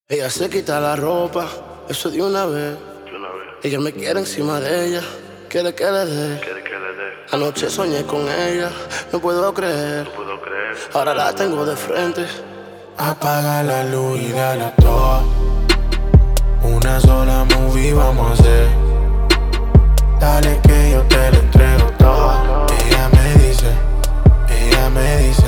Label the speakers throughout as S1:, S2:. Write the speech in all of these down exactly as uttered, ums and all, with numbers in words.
S1: Ella se quita la ropa, eso de una vez. Ella me quiere encima de ella, quiere que le dé. Anoche soñé con ella, no puedo creer. Ahora la tengo de frente.
S2: Apaga la luz y dale a toa. Una sola movie vamos a hacer. Dale que yo te la entrego toda. Ella me dice, ella me dice.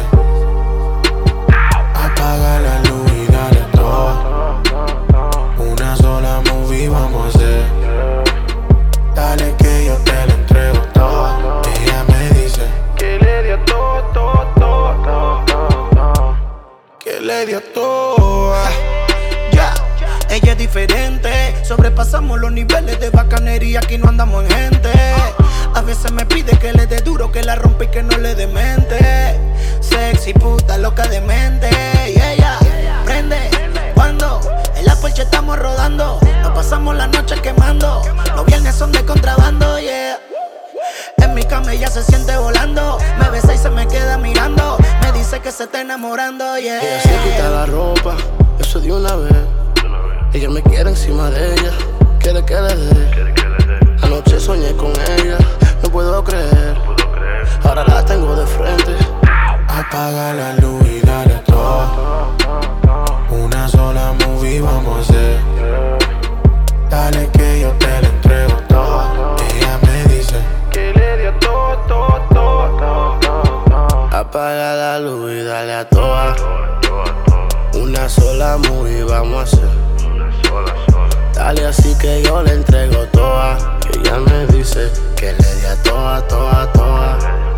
S2: Apaga la luz y dale a toa. Una sola movie vamos a hacer. Dale que yo te la entrego toda. Ella me dice que le dio todo, todo, todo, todo. Que le dio todo.
S3: Ya, ella es diferente. Sobrepasamos los niveles de bacanería. Aquí no andamos en gente. A veces me pide que le dé duro, que la rompa y que no le dé mente. Sexy puta, loca de mente. Y ella prende cuando en la Porsche estamos rodando. Nos pasamos la noche quemando. Los viernes son de contrabando, yeah. En mi cama ella se siente volando. Me besa y se me queda mirando. Me dice que se está enamorando, yeah.
S1: Ella se quita la ropa, eso de una vez. Ella me quiere encima de ella, quiere que le dé. Anoche soñé con ella, no puedo creer. Ahora la tengo de frente.
S2: Apaga la luz y dale a toa. Una sola movie vamos a hacer. Dale que yo te la entrego toda. Ella me dice que le dio todo, todo, todo, todo.
S1: Apaga la luz y dale a toa. Una sola movie vamos a hacer. Dale así que yo le entrego toa. Y ella me dice que le di a toa, toa, toa.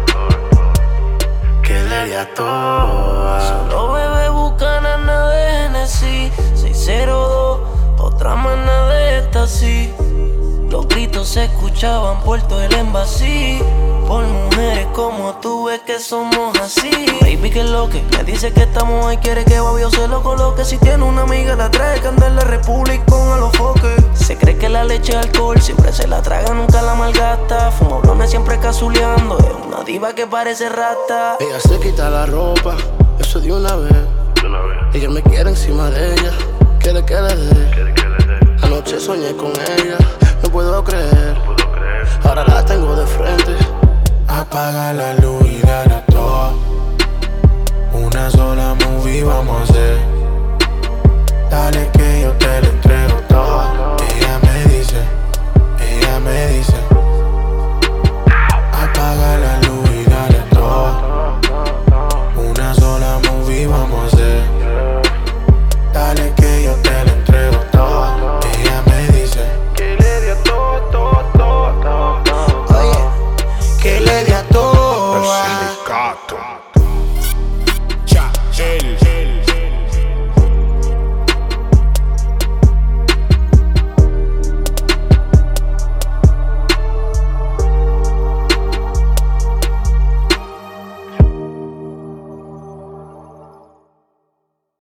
S1: Que le di a toa.
S4: Solo bebé busca nana de Genesis seis cero dos, otra mana de éxtasis. Los gritos se escuchaban por todo el embassy. Por mujeres como tú ves que somos así. Baby, que lo que me dice que estamos ahí, quiere que babio se lo coloque. Si tiene una amiga la trae que anda en la República con a los foques. Se cree que la leche de alcohol siempre se la traga, nunca la malgasta. Fuma blones siempre casuleando, es una diva que parece rata.
S1: Ella se quita la ropa, eso de una vez. Ella me quiere encima de ella, quiere que le dé. Anoche soñé con ella, no puedo creer. Ahora la tengo de frente.
S2: Apaga la luz y dale a toa. Una sola movie vamos a hacer.